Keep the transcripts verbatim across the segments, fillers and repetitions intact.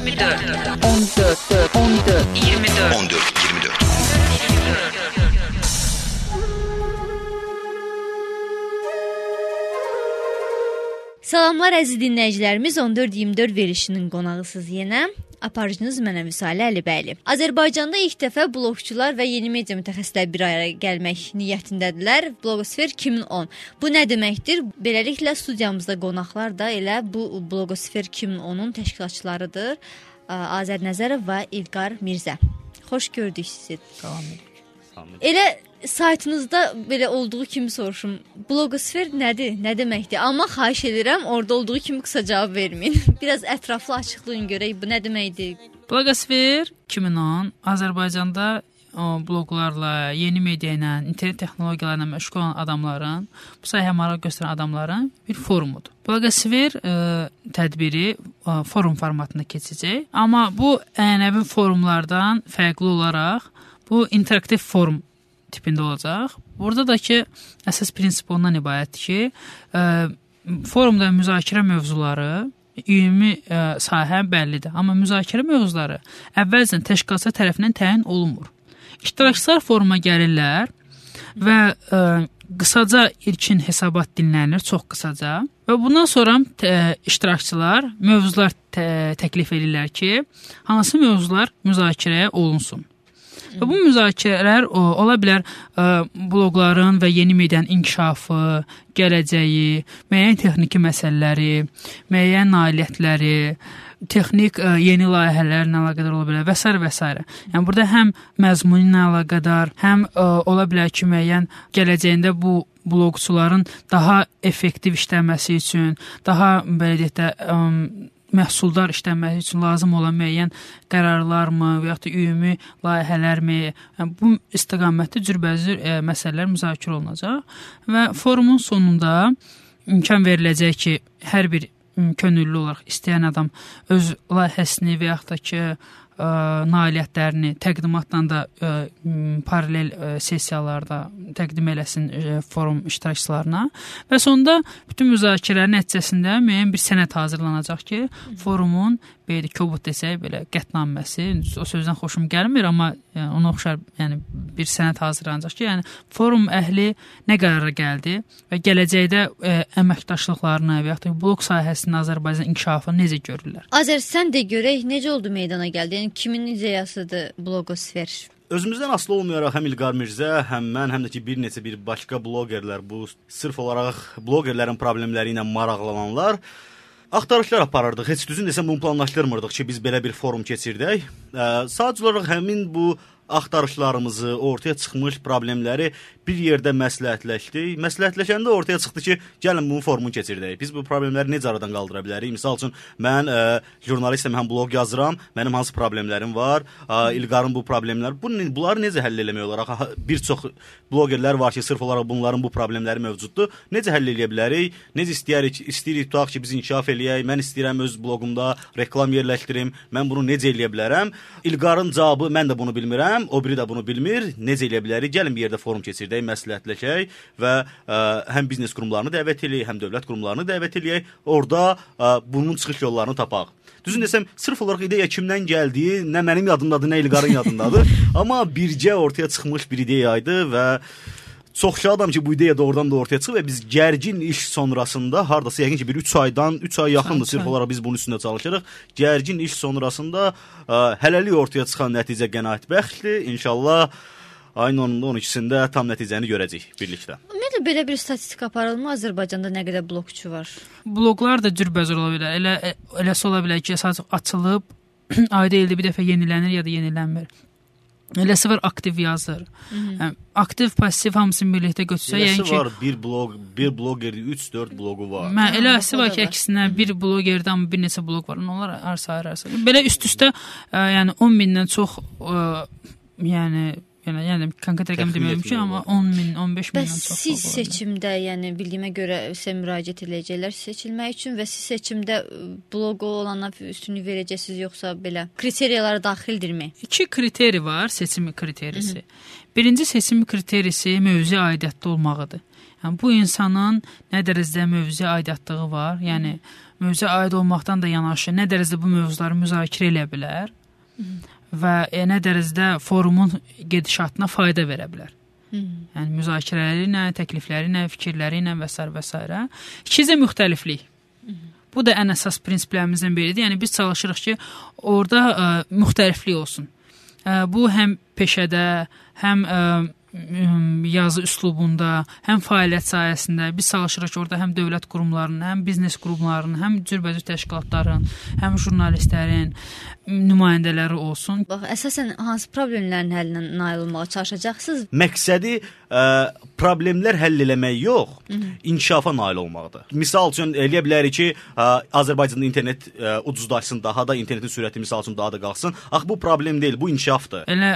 iyirmi dörd on dörd on dörd iyirmi dörd on dörd iyirmi dörd. Salamlar əziz dinləyicilərimiz, on dörd iyirmi dörd verilişinin qonağısınız yenə. Aparıcınız mənəm Vüsalə Əlibəyli. Azərbaycanda ilk dəfə bloqçular və yeni media mütəxəssisləri bir araya gəlmək niyyətindədirlər. Bloqosfer iki min on. Bu nə deməkdir? Beləliklə studiyamızda qonaqlar da elə bu Bloqosfer iki min onun təşkilatçılarıdır. Azər Nəzərov və İlqar Mirzə. Xoş gördük sizi. Salam edirik. Elə saytınızda belə olduğu kimi soruşum. Bloqosfer nədir? Nə deməkdir? Amma xahiş edirəm, orada olduğu kimi qısa cavab verməyin. Biraz ətraflı açıqlayın görək bu nə deməkdir? Bloqosfer iki min on Azərbaycanda o, bloqlarla, yeni media ilə, internet texnologiyalarla məşğul olan adamların, bu sahəyə maraq göstərən adamların bir forumudur. Bloqosfer e, tədbiri e, forum formatında keçəcək. Amma bu ənənəvi forumlardan fərqli olaraq bu interaktiv forum tipində olacaq. Burada da ki, əsas prinsip ondan ibarətdir ki, ə, forumda müzakirə mövzuları, ümumi ə, sahə bəllidir. Amma müzakirə mövzuları əvvəlcədən təşkilatçı tərəfindən təyin olunmur. İştirakçılar foruma gəlirlər və ə, qısaca ilkin hesabat dinlənir, çox qısaca. Və bundan sonra ə, iştirakçılar mövzular tə, təklif edirlər ki, hansı mövzular müzakirəyə olunsun. Və bu müzakirələr o, ola bilər ə, bloqların və yeni medianın inkişafı, gələcəyi, müəyyən texniki məsələləri, müəyyən nailiyyətləri, texnik ə, yeni layihələrlə əlaqədar ola bilər və s. və s. Yəni burada həm məzmunu ilə əlaqədar, həm ə, ola bilər ki, müəyyən gələcəyində bu bloqçuların daha effektiv işləməsi üçün, daha belə deyək də ə, məhsuldar işlənməsi üçün lazım olan müəyyən qərarlarmı və yaxud da ümumi layihələrmi, yəni bu istiqamətdə cürbəcür e, məsələlər müzakirə olunacaq və forumun sonunda imkan veriləcək ki, hər bir könüllü olaraq istəyən adam öz layihəsini və yaxud da ki, ə, nailiyyətlərini təqdimatla da ə, paralel ə, sessiyalarda təqdim eləsin ə, forum iştirakçılarına və sonunda bütün müzakirələrin nəticəsində müəyyən bir sənəd hazırlanacaq ki, forumun belə kobud desək belə qətnaməsi, o sözdən xoşum gəlmir, amma yəni, ona oxşar yəni bir sənəd hazırlanacaq ki, yəni forum əhli nə qərara gəldi və gələcəkdə ə, əməkdaşlıqlarını və yaxud da bloq sahəsinin Azərbaycan inkişafını necə görürlər? Azər, sən də görək necə oldu meydana gəldi? Yəni kimin ideyasıdır Bloqosfer? Özümüzdən asılı olmayaraq həm İlqar Mirzə, həm mən, həm də ki bir neçə bir başqa bloqerlər, bu sırf olaraq bloqerlərin problemləri ilə maraqlananlar axtarışlar aparırdıq. Heç düzün desəm bunu planlaşdırmırdıq ki, biz belə bir forum keçirdək. Sadəcə olaraq həmin bu axtarışlarımızı, ortaya çıxmış problemləri bir yerdə məsləhətləşdik. Məsləhətləşəndə ortaya çıxdı ki, gəlin bunun formunu keçirdək. Biz bu problemləri necə aradan qaldıra bilərik? Misal üçün, mən ə, jurnalistəm, həm blog yazıram, mənim hansı problemlərim var, ə, İlqarın bu problemləri, bu, bunları necə həll eləmək olaraq? Bir çox blogerlər var ki, sırf olaraq bunların bu problemləri mövcuddur. Necə həll eləyə bilərik? Necə istəyirik, istəyirik tutaq ki, biz inkişaf eləyək, mən istəyirəm öz bloqumda reklam yerləşdirim, mən bunu necə eləyə bilərəm? İlqarın cavabı, mən də bunu bilmirəm, o biri də bunu bilmir, necə eləyə bilərik? Gəlin bir yerdə forum keçirdək, məsləhətləşək və ə, həm biznes qurumlarını dəvət eləyək, həm dövlət qurumlarını dəvət eləyək, orada ə, bunun çıxış yollarını tapaq. Düzün desəm, sırf olaraq ideya kimdən gəldiyi, nə mənim yadımdadır, nə İlqarın yadındadır, amma bircə ortaya çıxmış bir ideyaydı və çox şadam ki, bu ideya doğrudan da ortaya çıxıb və biz gərgin iş sonrasında, hardasa yəqin ki, bir üç aydan, üç ay yaxındır sırf olaraq biz bunun üstündə çalışırıq. Gərgin iş sonrasında ə, hələlik ortaya çıxan nəticə qənaətbəxşdir. İnşallah ayın onunda on ikisində tam nəticəni görəcəyik birlikdə. Ümumiyyətlə belə bir statistika aparılmı Azərbaycanda nə qədər bloqçu var? Bloqlar da cürbəcür ola bilər. Elə eləsə ola bilər ki, sadəcə açılıb ayda ildə bir dəfə yenilənir ya da yenilənmir. Eləsi var aktiv yazır. Yəni, aktiv, pasiv hamısını birlikdə götürsə, yəni ki, var bir blog, bir blogerdə üç dörd bloqu var. Mən eləsi var ki, əksinə bir blogerdə amma bir neçə bloq var. Onlar arsa-arsa. Belə üst-üstə yəni on mindən çox ə, yəni Yəni, yəni konkret rəqəm deməyim ki, amma on min, on beş mindən çox. Bəs siz seçimdə, yəni bildiyimə görə sizə müraciət edəcəklər seçilmək üçün və siz seçimdə bloqu olana üstünlük verəcəksiniz yoxsa belə kriteriyalara daxildirmi? İki kriteri var, seçim kriterisi. Hı -hı. Birinci seçim kriterisi mövzuya aidiyyətli olmağıdır. Yəni bu insanın nə dərəcədə mövzuya aidiyyatlığı var, yəni mövzuya aid olmaqdan da yanaşı nə dərəcədə bu mövzuları müzakirə edə bilər Hı. və e, nə dərəcədə forumun gedişatına fayda verə bilər. Hı. Yəni müzakirələri ilə, təklifləri ilə, fikirləri ilə və s. və s. İkizə müxtəliflik. Hı. Bu da ən əsas prinsiplərimizdən biridir. Yəni biz çalışırıq ki, orada ə, müxtəliflik olsun. Ə, bu həm peşədə, həm ə, yazı üslubunda, həm fəaliyyət sahəsində biz çalışırıq ki, orada həm dövlət qurumlarının, həm biznes qurumlarının, həm cürbəcür təşkilatların, həm jurnalistlərin nümayəndələri olsun. Bax, əsasən hansı problemlərin həllinə nail olmağa çalışacaqsınız? Məqsədi ə, problemlər həll eləmək yox, Hı -hı. inkişafa nail olmaqdır. Misal üçün eləyə bilərik ki, ə, Azərbaycanda internet ə, ucuzlaşsın, daha da internetin sürəti misal üçün daha da qalxsın. Ax bu problem deyil, bu inkişafdır. Elə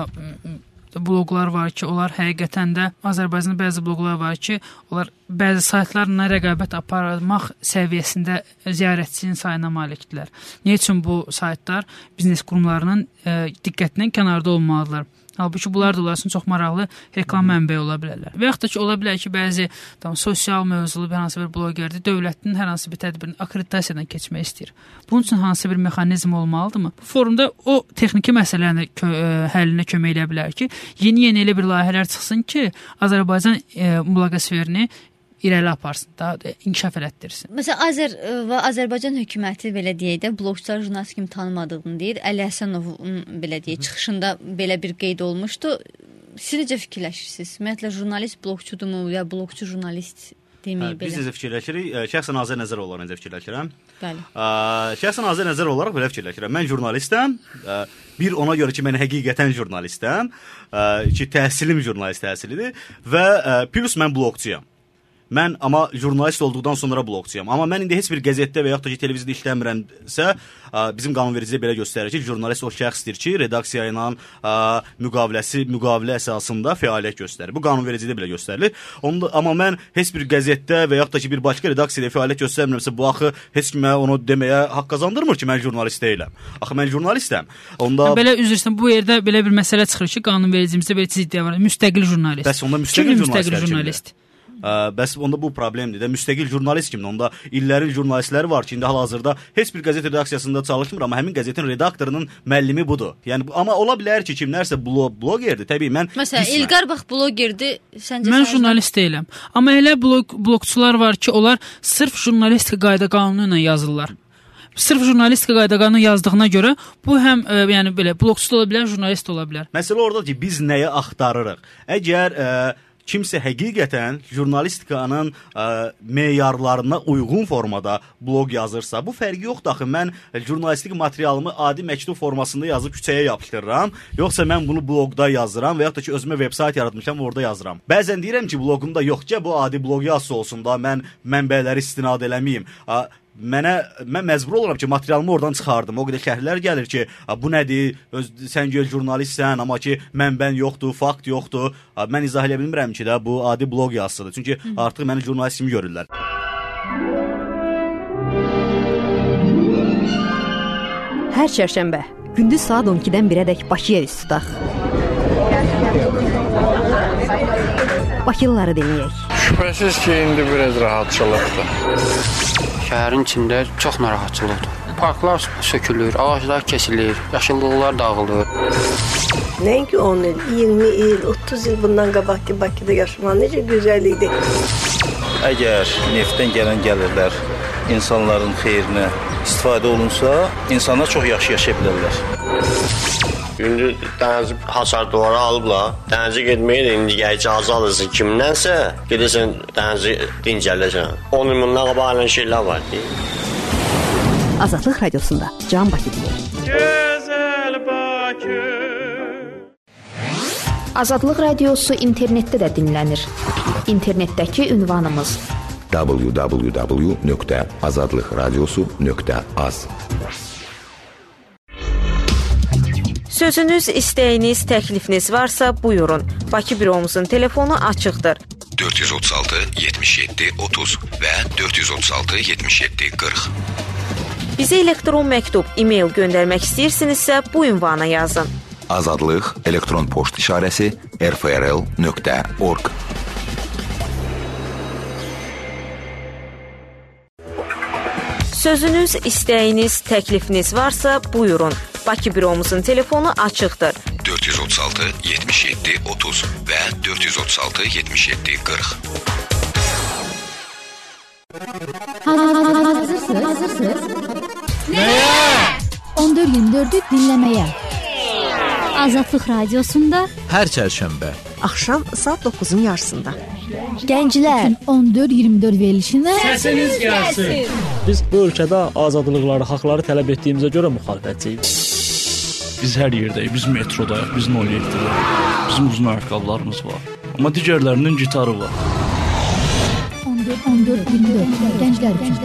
ə, bloqlar var ki, onlar həqiqətən də Azərbaycanda bəzi bloqlar var ki, onlar bəzi saytlarla rəqabət aparmaq səviyyəsində ziyarətçinin sayına malikdirlər. Niyə üçün bu saytlar biznes qurumlarının ə, diqqətindən kənarda olmalıdırlar? Halbuki bunlar da onların üçün çox maraqlı reklam mənbəyi ola bilərlər. Və yaxud da ki, ola bilər ki, bəzi tam, sosial mövzulu bir hansı bir blogerdir, dövlətin hər hansı bir tədbirini akkreditasiyadan keçmək istəyir. Bunun üçün hansı bir mexanizm olmalıdırmı? Bu forumda o texniki məsələlərin kö həllinə kömək edə bilər ki, yeni-yeni elə bir layihələr çıxsın ki, Azərbaycan e, bloqosferini irəli aparsın, daha da inkişaf elətdirsin. Məsələn, Azər və Azərbaycan hökuməti belə deyək də, blogçular jurnalist kimi tanımadığını deyir. Əli Həsənovun belə deyək, çıxışında belə bir qeyd olmuşdu. Siz necə fikirləşirsiniz? Ümumiyyətlə, jurnalist blogçudurmu, ya blogçu jurnalist demək hə, belə? Biz necə fikirləşirik? Şəxsən Azər Nəzərov olaraq necə fikirləşirəm? Bəli. Ə, şəxsən Azər Nəzərov olaraq belə fikirləşirəm. Mən jurnalistəm. Ə, bir ona görə ki, mən həqiqətən jurnalistəm. Ə, ki, təhsilim jurnalist təhsilidir və ə, plus mən blogçuyam. Mən amma jurnalist olduqdan sonra blogçuyam. Amma mən indi heç bir qəzetdə və yaxud da ki, televiziyada işləmirəmsə, bizim qanunvericidə belə göstərir ki, jurnalist o şəxsdir ki, redaksiya ilə müqaviləsi, müqavilə əsasında fəaliyyət göstərir. Bu qanunvericidə belə göstərilir. Onda, amma mən heç bir qəzetdə və yaxud da ki, bir başqa redaksiyada fəaliyyət göstərmirəmsə, bu axı heç kimə onu deməyə haqq qazandırmır ki, mən jurnalist deyiləm. Axı mən jurnalistəm. Onda belə üzrsən, bu yerdə belə bir məsələ çıxır ki, qanunvericimizdə belə iddia var. Müstəqil jurnalist. Bəs onda müstəqil jurnalist, jurnalist? Ə, bəs onda bu problemdir də. Müstəqil jurnalist kimdir? Onda illərin jurnalistləri var ki, indi hal-hazırda heç bir qəzet redaksiyasında çalışmır, amma həmin qəzetin redaktorunun müəllimi budur. Yəni amma ola bilər ki, kimlərsə blog blogerdir. Təbii mən Məsələn, İlqar bax blogerdir. Səncə mən jurnalist deyiləm. Amma elə blog blogçular var ki, onlar sırf jurnalistika qayda qanunu ilə yazırlar. Sırf jurnalistika qayda qanunu yazdığına görə bu həm e, yəni belə blogçu da ola bilər, jurnalist ola bilər. Məsələ orada ki, biz nəyi axtarırıq? Əgər e, kimsə həqiqətən jurnalistikanın ə, meyarlarına uyğun formada blog yazırsa, bu fərqi yoxdur axı. Mən jurnalistik materialımı adi məktub formasında yazıb küçəyə yapışdırıram, yoxsa mən bunu blogda yazıram və yaxud da ki, özümə veb-sayt yaratmışam, orada yazıram. Bəzən deyirəm ki, blogumda yox ki, bu adi blog yazısı olsun da, mən mənbələri istinad eləməyim. A, Mənə, mən məcbur oluram ki, materialımı oradan çıxardım. O qədər şərhlər gəlir ki, bu nədir, öz, sən göl jurnalistsən, amma ki, mənbən yoxdur, fakt yoxdur. Mən izah edə bilmirəm ki, də, bu adi blog yazısıdır. Çünki Hı. artıq məni jurnalist kimi görürlər. Hər çərşənbə, gündüz saat on ikidən birədək Bakıya üst tutaq. Bakılıları dinləyək. Şübhəsiz ki, indi biraz rahatçılıqdır. Şəhərin içində çox narahatçılıqdır. Parklar sökülür, ağaclar kesilir, yaşıllıqlar dağılır. Nəinki on il, iyirmi il, otuz il bundan qabaq ki, Bakıda yaşamaq necə gözəl idi. Əgər neftdən gələn gəlirlər insanların xeyrinə istifadə olunsa, insanlar çox yaxşı yaşaya bilərlər. Gündüz dənizi hasar duvara alıblar. Dənizi getməyə də indi icazə alırsın kimdənsə, gedirsən dənizi dincəlirsən. on il bundan qabaq olan şeylər var ki. Azadlıq radiosunda Can Bakı deyir. Gözəl Bakı. Azadlıq radiosu internetdə də dinlənir. İnternetdəki ünvanımız w w w nöqtə azadlıqradiosu nöqtə az. Sözünüz, istəyiniz, təklifiniz varsa buyurun. Bakı büromuzun telefonu açıqdır. dörd yüz otuz altı yetmiş yeddi otuz və dörd yüz otuz altı yetmiş yeddi qırx. Bizə elektron məktub, e-mail göndərmək istəyirsinizsə bu ünvana yazın. Azadlıq elektron poçt işarəsi r f r l nöqtə org. Sözünüz, istəyiniz, təklifiniz varsa buyurun. Bakı büromuzun telefonu açıqdır. dörd yüz otuz altı yetmiş yeddi otuz və dörd yüz otuz altı yetmiş yeddi qırx. Hazırsınız? Hazırsınız? Nəyə? on dörd iyirmi dördü dinləməyə. Azadlıq Radiosunda hər çərşənbə axşam saat doqquzun yarısında. Gənclər on dörd iyirmi dörd verilişinə səsiniz gəlsin. Biz bu ölkədə azadlıqları, haqları tələb etdiyimizə görə müxalifətçiyik. Biz hər yerdəyik, biz metrodayıq, biz nol yeddidəyik. Bizim uzun ayaqqabılarımız var. Amma digərlərinin gitarı var. on dörd iyirmi dörd gənclər üçün.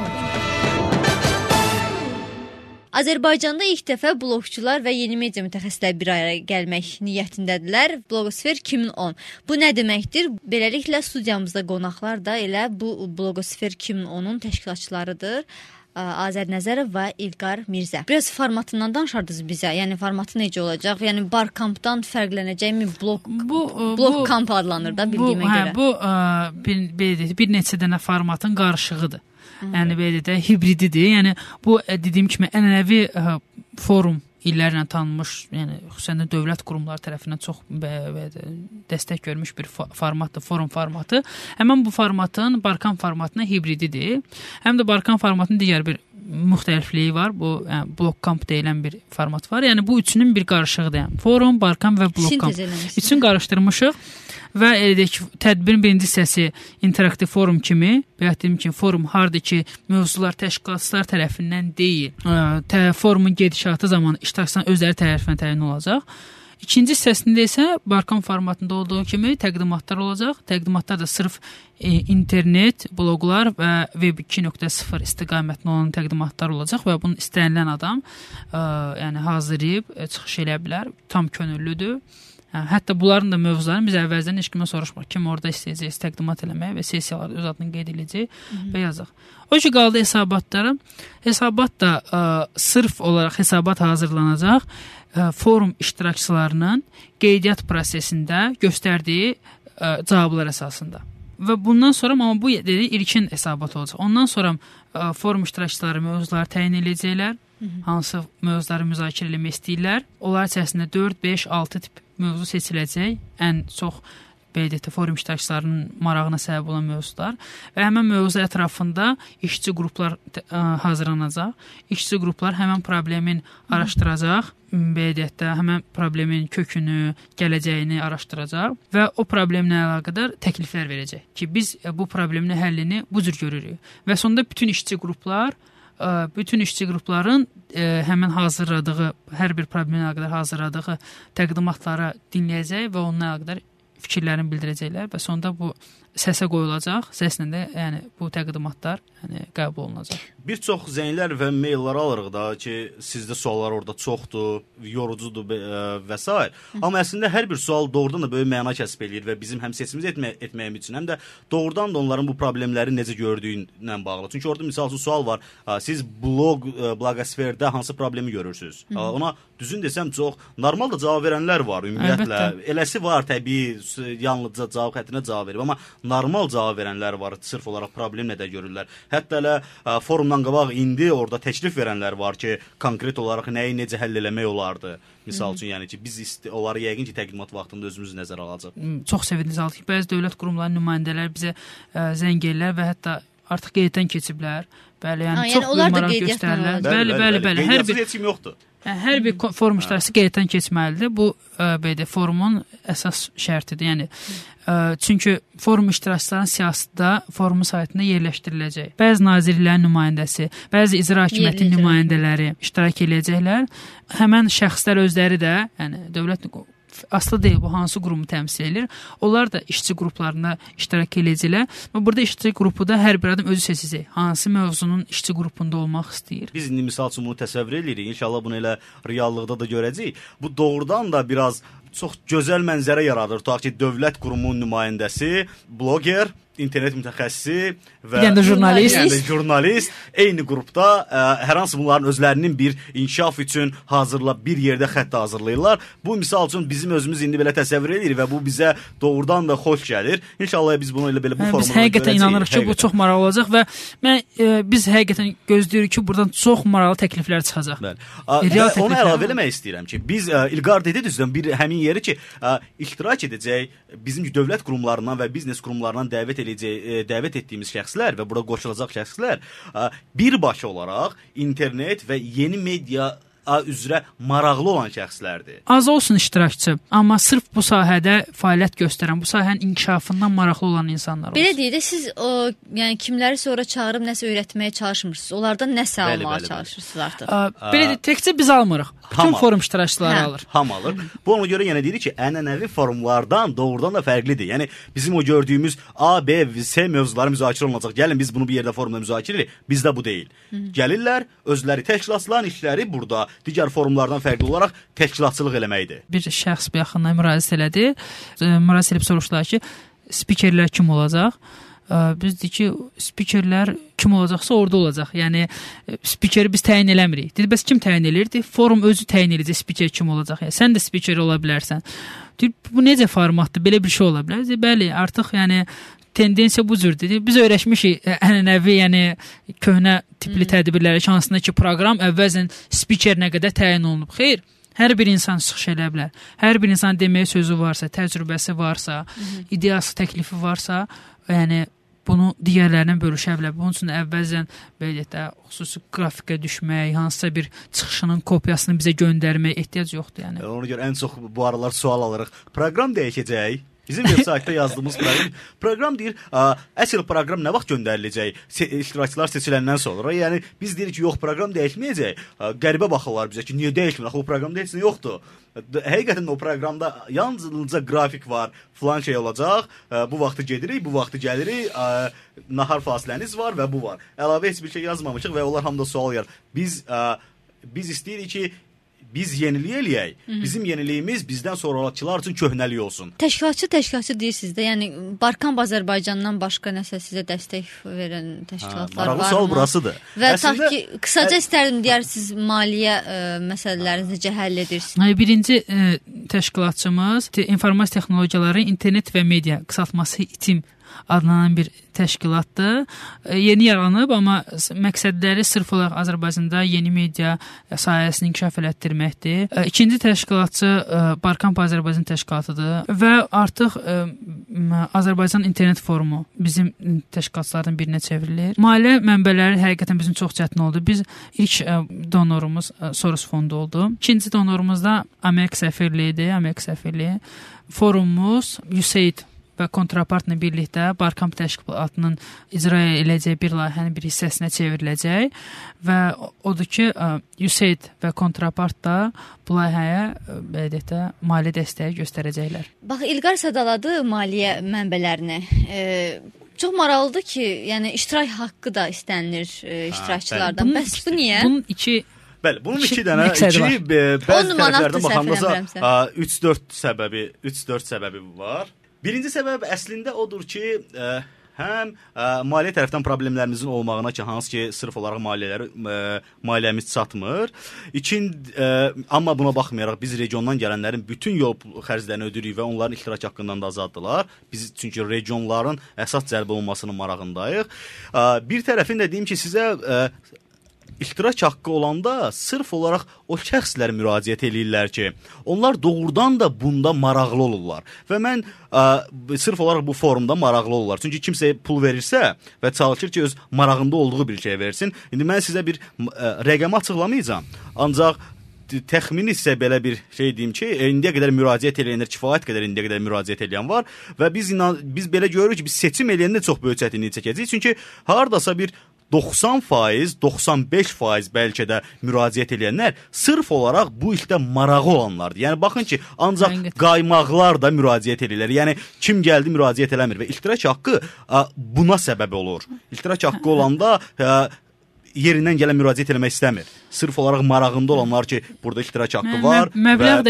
Azərbaycanda ilk dəfə blogçular və yeni media mütəxəssisləri bir araya gəlmək niyyətindədirlər. Blogosfer iki min on. Bu nə deməkdir? Beləliklə studiyamızda qonaqlar da elə bu Blogosfer iki min onun təşkilatçılarıdır. Azər Nəzərov və İlqar Mirzə. Biraz formatından danışardınız bizə. Yəni formatı necə olacaq? Yəni Barkampdan fərqlənəcəkmi? Blog bu blog kamp adlanır da bildiyimə bu, görə. Hə, bu ə, bir, bir, bir neçə dənə formatın qarışığıdır. Hı-hı. Yəni belə də hibrididir. Yəni bu dediyim kimi ənənəvi ə, forum illərlə tanınmış, yəni xüsusən də dövlət qurumları tərəfindən çox bə, bə, dəstək görmüş bir formatdır, forum formatı. Həmin bu formatın Barkamp formatına hibrididir. Həm də Barkamp formatının digər bir müxtəlifliyi var. Bu yəni Blogkamp deyilən bir format var. Yəni bu üçünün bir qarışığıdır. Yəni forum, Barkamp və Blogkamp. Üçün qarışdırmışıq. Və elədək ki, tədbirin birinci hissəsi interaktiv forum kimi, və deyim ki, forum harda ki, mövzular təşkilatçılar tərəfindən deyil, tə, forumun gedişatı zamanı iştirakçıların özləri tərəfindən təyin olacaq. İkinci hissəsində isə Barkamp formatında olduğu kimi təqdimatlar olacaq. Təqdimatlar da sırf e, internet, bloqlar və Web iki nöqtə sıfır istiqamətli olan təqdimatlar olacaq və bunu istənilən adam e, yəni hazırlayıb e, çıxış edə bilər. Tam könüllüdür. Hə, hətta bunların da mövzularını biz əvvəldən heç kimə soruşmaq. Kim orada istəyəcək təqdimat eləməyə və sessiyalar öz adını qeyd edəcək və yazaq. O ki qaldı hesabatları. Hesabat da ə, sırf olaraq hesabat hazırlanacaq ə, forum iştirakçılarının qeydiyyat prosesində göstərdiyi ə, cavablar əsasında. Və bundan sonra amma bu dedi ilkin hesabat olacaq. Ondan sonra ə, forum iştirakçıları mövzuları təyin edəcəklər. Hı-hı. Hansı mövzuları müzakirə etmək istəyirlər. Onlar içərisində dörd, beş, altı tip mövzu seçiləcək. Ən çox B D T forum iştirakçılarının marağına səbəb olan mövzular və həmin mövzu ətrafında işçi qruplar ə, hazırlanacaq. İşçi qruplar həmin problemin araşdıracaq. B D T həmin problemin kökünü, gələcəyini araşdıracaq və o problemlə əlaqədar təkliflər verəcək ki, biz bu problemin həllini bu cür görürük. Və sonda bütün işçi qruplar bütün işçi qrupların ə, həmin hazırladığı, hər bir problemlə əlaqədar hazırladığı təqdimatları dinləyəcək və onunla əlaqədar fikirlərini bildirəcəklər və sonda bu səsə qoyulacaq. Səslə də yəni bu təqdimatlar yəni qəbul olunacaq. Bir çox zənglər və maillər alırıq da ki, sizdə suallar orada çoxdur, yorucudur və s. Amma əslində hər bir sual doğrudan da böyük məna kəsb eləyir və bizim həm seçimiz etmə, etməyimiz üçün, həm də doğrudan da onların bu problemləri necə gördüyünlə bağlı. Çünki orada misal üçün sual var. Siz blog, bloqosferdə hansı problemi görürsünüz? Hı -hı. Ona düzün desəm çox normal da cavab verənlər var ümumiyyətlə. Əlbəttə. Eləsi var təbii, yalnızca cavab xəttinə cavab verib, amma normal cavab verənlər var, sırf olaraq problem nədə görürlər. Hətta elə ə, forumdan qabaq indi orada təklif verənlər var ki, konkret olaraq nəyi necə həll eləmək olardı. Misal üçün, yəni ki, biz isti, onları yəqin ki, təqdimat vaxtında özümüz nəzərə alacaq. Çox sevindiniz aldı ki, bəzi dövlət qurumlarının nümayəndələri bizə ə, zəng edirlər və hətta artıq qeyddən keçiblər. Bəli, yəni ha, çox yəni, maraq göstərirlər. Bəli, bəli, bəli. Hər bir heç kim yoxdur. Hər bir forum iştirakçısı qeyddən keçməlidir. Bu B D forumun əsas şərtidir. Yəni ə, çünki forum iştirakçılarının siyasəti də forumun saytında yerləşdiriləcək. Bəzi nazirlərin nümayəndəsi, bəzi icra hakimiyyətinin nümayəndələri iştirak edəcəklər. Həmin şəxslər özləri də, yəni dövlət aslı deyil bu hansı qurumu təmsil edir. Onlar da işçi qruplarında iştirak edəcəklər. Və burada işçi qrupu da hər bir adam özü seçəcək. Hansı mövzunun işçi qrupunda olmaq istəyir. Biz indi misal üçün bunu təsəvvür edirik. İnşallah bunu elə reallıqda da görəcəyik. Bu doğrudan da biraz çox gözəl mənzərə yaradır. Tutaq ki, dövlət qurumunun nümayəndəsi, bloger, internet mütəxəssisi və yəni jurnalist, yəni jurnalist eyni qrupda ə, hər hansı bunların özlərinin bir inkişaf üçün hazırlab bir yerdə xətt hazırlayırlar. Bu misal üçün bizim özümüz indi belə təsəvvür edirik və bu bizə doğrudan da xoş gəlir. İnşallah biz bunu elə belə bu formada görəcəyik. Biz həqiqətən inanırıq ki, bu çox maraqlı olacaq və mən e, biz həqiqətən gözləyirik ki, buradan çox maraqlı təkliflər çıxacaq. Bəli. Və onu əlavə eləmək istəyirəm ki, biz ə, İlqar dedi düzdür, bir həmin yeri ki, ə, iştirak edəcək bizim dövlət qurumlarından və biznes qurumlarından dəvət edəcək, ə, dəvət etdiyimiz şəxslər və bura qoşulacaq şəxslər ə, birbaşa olaraq internet və yeni media üzrə maraqlı olan şəxslərdir. Az olsun iştirakçı, amma sırf bu sahədə fəaliyyət göstərən, bu sahənin inkişafından maraqlı olan insanlar olsun. Belə deyək də siz o, yəni kimləri sonra çağırıb nəsə öyrətməyə çalışmırsınız. Onlardan nəsə bəli, almağa bəli, çalışırsınız artıq. A, belə deyək, təkcə biz almırıq. Bütün forum iştirakçıları hə. alır. Ham alır. Bu ona görə yenə deyirik ki, ənənəvi forumlardan doğrudan da fərqlidir. Yəni bizim o gördüyümüz A, B, C mövzuları müzakirə olunacaq. Gəlin biz bunu bir yerdə forumda müzakirə edirik. Bizdə bu deyil. Hı. Gəlirlər, özləri təşkilatçıların işləri burada digər forumlardan fərqli olaraq təşkilatçılıq eləməkdir. Bir şəxs bir yaxından müraciət elədi. Müraciət edib soruşdular ki, spikerlər kim olacaq? Biz dedik ki, spikerlər kim olacaqsa orada olacaq. Yəni spikeri biz təyin eləmirik. Dedi, bəs kim təyin eləyirdi? Forum özü təyin eləyəcək spiker kim olacaq. Yəni sən də spiker ola bilərsən. Dedi, bu necə formatdır? Belə bir şey ola bilər. Dedi, bəli, artıq yəni tendensiya bu cürdür. Biz öyrəşmişik ənənəvi, yəni köhnə tipli hmm. tədbirlərə ki, hansında ki, proqram əvvəlcən spiker nə qədər təyin olunub. Xeyr, hər bir insan çıxış eləyə bilər. Hər bir insan deməyə sözü varsa, təcrübəsi varsa, hmm. ideyası, təklifi varsa, yəni bunu digərlərinə bölüşə bilər. Bunun üçün əvvəlcən belə də xüsusi qrafikə düşmək, hansısa bir çıxışının kopyasını bizə göndərməyə ehtiyac yoxdur, yəni. Ona görə ən çox bu aralar sual alırıq. Proqram dəyişəcək. Bizim veb-saytda yazdığımız proqram, proqram deyir, ə, əsl proqram nə vaxt göndəriləcək? Se iştirakçılar seçiləndən sonra. Yəni biz deyirik ki, yox, proqram dəyişməyəcək. Ə, qəribə baxırlar bizə ki, niyə dəyişmir? Axı o proqram dəyişsin, yoxdur. Həqiqətən o proqramda yalnızca qrafik var, filan şey olacaq. Ə, bu vaxtı gedirik, bu vaxtı gəlirik. Ə, nahar fasiləniz var və bu var. Əlavə heç bir şey yazmamışıq və onlar hamıda sual yarar. Biz ə, biz istəyirik ki, biz yenilik eləyək. Bizim yeniliyimiz bizdən sonrakılar üçün köhnəlik olsun. Təşkilatçı təşkilatçı deyirsiniz də, yəni Barkamp Azərbaycandan başqa nəsə sizə dəstək verən təşkilatlar varmı? Sual burasıdır. Və Əslində, ta ki, qısaca ə... istərdim deyər, siz maliyyə ə, məsələlərinizi necə həll edirsiniz? Birinci ə, təşkilatçımız informasiya texnologiyaları, internet və media, qısaltması İTİM adlanan bir təşkilatdır. Yeni yaranıb, amma məqsədləri sırf olaraq Azərbaycanda yeni media sahəsini inkişaf elətdirməkdir. İkinci təşkilatçı Barkamp Azərbaycan təşkilatıdır və artıq Azərbaycan internet forumu bizim təşkilatlardan birinə çevrilir. Maliyyə mənbələri həqiqətən bizim çox çətin oldu. Biz ilk donorumuz Soros fondu oldu. İkinci donorumuz da Amerika səfirliyi idi. Amerika səfirliyi. Forumumuz U S A I D və kontrapartla birlikdə Barkamp təşkilatının icra edəcəyi bir layihənin bir hissəsinə çevriləcək və odur ki, U S A I D və kontrapart da bu layihəyə belə də mali dəstəyi göstərəcəklər. Bax, İlqar sadaladı maliyyə mənbələrini. E, çox maraqlıdır ki, yəni iştirak haqqı da istənilir e, iştirakçılardan. Bəs bu niyə? Bunun iki Bəli, bunun iki dənə, iki bəzi tərəflərdən baxandasa üç dörd səbəbi, üç dörd səbəbi var. Birinci səbəb əslində odur ki, ə, həm ə, maliyyə tərəfdən problemlərimizin olmağına ki, hansı ki, sırf olaraq maliyyələri ə, maliyyəmiz çatmır. İkinci, ə, amma buna baxmayaraq biz regiondan gələnlərin bütün yol xərclərini ödürük və onların iştirak haqqından da azaddılar. Biz çünki regionların əsas cəlb olunmasının marağındayıq. Ə, bir tərəfində deyim ki, sizə ə, İştirak haqqı olanda sırf olaraq o şəxslər müraciət eləyirlər ki, onlar doğrudan da bunda maraqlı olurlar. Və mən ə, sırf olaraq bu forumda maraqlı olurlar. Çünki kimsə pul verirsə və çalışır ki, öz marağında olduğu bir şey versin. İndi mən sizə bir ə, rəqəmi açıqlamayacağam. Ancaq təxmini isə belə bir şey deyim ki, indiyə qədər müraciət edənlər, kifayət qədər indiyə qədər müraciət edən var və biz inan, biz belə görürük ki, biz seçim eləyəndə çox böyük çətinlik çəkəcəyik. Çünki hardasa bir doxsan faiz, doxsan beş faiz bəlkə də müraciət edənlər sırf olaraq bu işdə marağı olanlardır. Yəni baxın ki, ancaq qaymaqlar da müraciət edirlər. Yəni kim gəldi müraciət eləmir və iştirak haqqı ə, buna səbəb olur. İştirak haqqı olanda ə, yerindən gələn müraciət eləmək istəmir. Sırf olaraq marağında olanlar ki, burada iştirak haqqı var. Məbləğ də ki,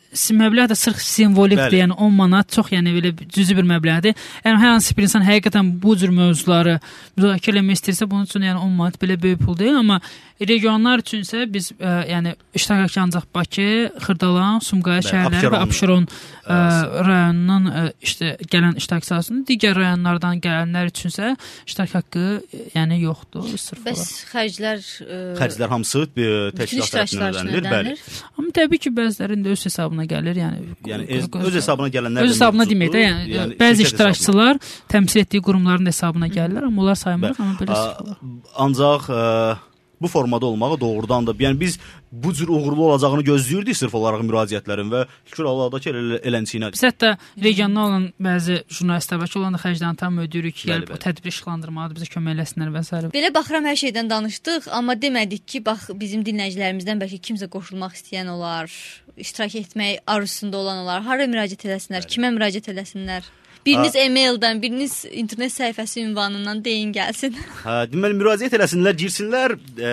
məbləğ də sırf simvolikdir. Yəni on manat çox, yəni belə cüzi bir məbləğdir. Yəni hər hansı bir insan həqiqətən bu cür mövzuları müzakirə etmək istəyirsə, bunun üçün yəni on manat belə böyük pul deyil, amma regionlar üçünsə biz ə, yəni iştirak ancaq Bakı, Xırdalan, Sumqayıt şəhərləri və Abşeron ə, rayonunun ə, işte gələn iştirak sahəsində, digər rayonlardan gələnlər üçünsə iştirak haqqı yəni yoxdur. Bəs xərclər ə, xərclər hamısı təşkilat tərəfindən ödənilir, bəli. Amma təbii ki, bəzilərində öz hesabına gəlir, yəni yəni öz, öz hesabına gələnlər öz hesabına demək də, yəni, yəni bəzi iştirakçılar təmsil etdiyi qurumların hesabına gəlirlər, amma onlar saymırıq, amma belə çıxırlar. Ancaq ə, bu formada olmağı doğrudan da, yəni biz bu cür uğurlu olacağını gözləyirdik sırf olaraq müraciətlərin və şükür Allah'a ki, elə elənçiyinə. Biz hətta regionda olan bəzi jurnalistlər və ki, olan da xərclərini tam ödəyirik ki, gəlib o tədbiri işıqlandırmalıdır, bizə kömək eləsinlər və s. Belə baxıram, hər şeydən danışdıq, amma demədik ki, bax, bizim dinləyicilərimizdən bəlkə kimsə qoşulmaq istəyən olar, iştirak etmək arzusunda olan olar, hara müraciət eləsinlər, kimə müraciət eləsinlər? Biriniz e-maildən, biriniz internet səhifəsi ünvanından deyin gəlsin. Hə, deməli müraciət eləsinlər, girsinlər e,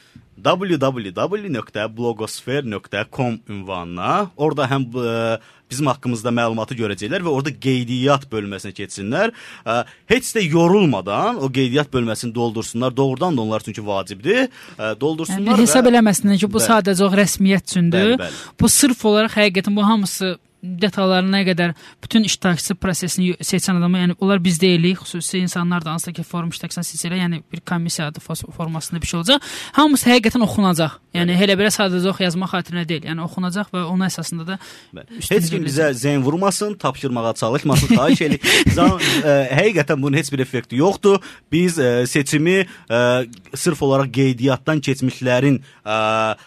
w w w nöqtə blogosfer nöqtə com ünvanına. Orada həm e, bizim haqqımızda məlumatı görəcəklər və orada qeydiyyat bölməsinə keçsinlər. E, heç də yorulmadan o qeydiyyat bölməsini doldursunlar. Doğrudan da onlar üçün ki vacibdir. E, doldursunlar. Yəni, hesab eləməsinlər ki, bu bəli. Sadəcə o rəsmiyyət üçündür. Bəli, bəli. Bu sırf olaraq həqiqətən bu hamısı detallarına qədər bütün iştirakçı prosesini seçən adamı, yəni onlar biz deyilik, xüsusi insanlar da hansısa ki forum iştirakçısını seçirlər, yəni bir komissiyadır formasında bir şey olacaq. Hamısı həqiqətən oxunacaq. Yəni elə belə sadəcə ox yazma xatirinə deyil. Yəni oxunacaq və onun əsasında da heç kim bizə zəng vurmasın, tapşırmağa çalışmasın, xahiş edirik. Həqiqətən bunun heç bir effekti yoxdur. Biz ə, seçimi ə, sırf olaraq qeydiyyatdan keçmişlərin ə,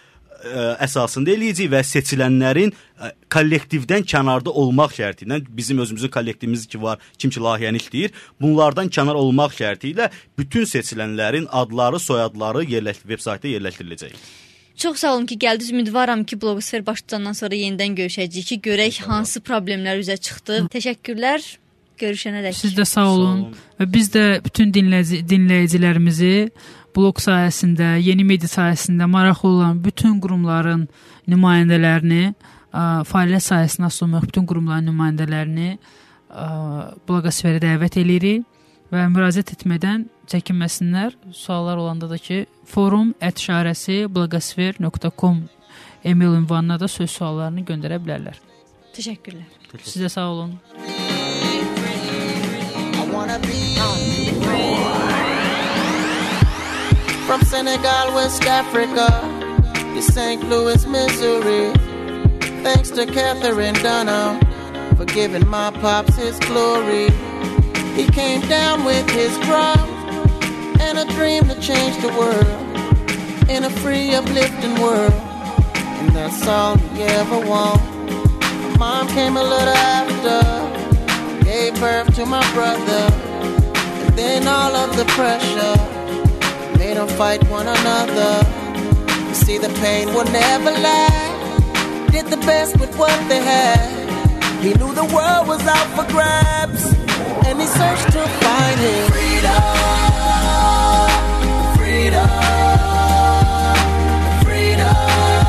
əsasında eləyəcək və seçilənlərin kollektivdən kənarda olmaq şərti ilə, bizim özümüzün kollektivimiz ki var, kim ki layihəni işləyir, bunlardan kənar olmaq şərti ilə bütün seçilənlərin adları, soyadları yerləşdir, veb saytda yerləşdiriləcək. Çox sağ olun ki, gəldiniz. Ümidvaram ki, bloqosfer başlayandan sonra yenidən görüşəcəyik ki, görək hansı problemlər üzə çıxdı. Təşəkkürlər. Görüşənə dək. Siz də sağ olun. Və biz də bütün dinləyici, dinləyicilərimizi blog sayəsində, yeni media sayəsində maraqlı olan bütün qurumların nümayəndələrini, ə, fəaliyyət sayəsində asılı olmaq bütün qurumların nümayəndələrini ə, bloqosferə dəvət edirik və müraciət etmədən çəkinməsinlər. Suallar olanda da ki, forum at işarəsi blogosfer nöqtə com e-mail ünvanına da söz suallarını göndərə bilərlər. Təşəkkürlər. Sizə sağ olun. From Senegal, West Africa, to Saint Louis, Missouri. Thanks to Catherine Dunham for giving my pops his glory. He came down with his drum and a dream to change the world in a free, uplifting world. And that's all he ever wanted. Mom came a little after, gave birth to my brother, and then all of the pressure made them fight one another. You see, the pain will never last. Did the best with what they had. He knew the world was out for grabs, and he searched to find his freedom, freedom, freedom,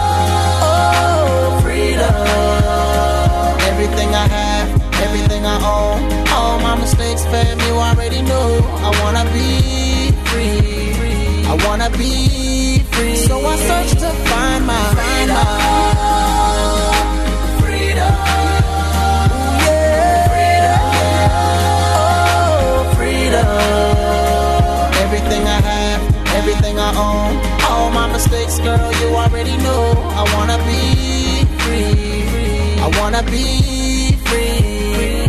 oh, freedom. Everything I have, everything I own, all my mistakes, fam, you already know. I wanna be free. I wanna be free, so I search to find my freedom, freedom, ooh, yeah, freedom, oh, freedom. Everything I have, everything I own, all my mistakes, girl, you already know. I wanna be free, I wanna be free,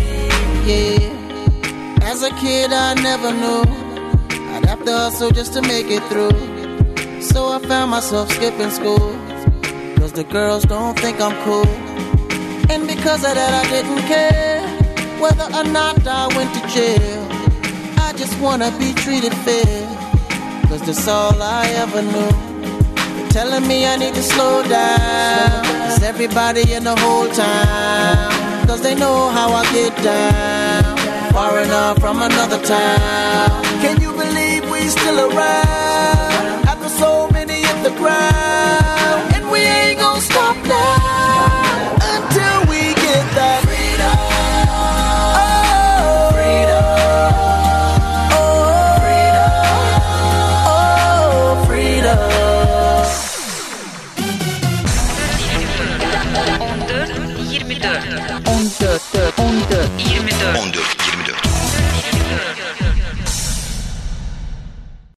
yeah. As a kid, I never knew I'd have to hustle just to make it through. So I found myself skipping school, cause the girls don't think I'm cool. And because of that I didn't care whether or not I went to jail. I just wanna be treated fair, cause that's all I ever knew. They're telling me I need to slow down, cause everybody in the whole town, cause they know how I get down, far enough from another town. Can you believe we still around?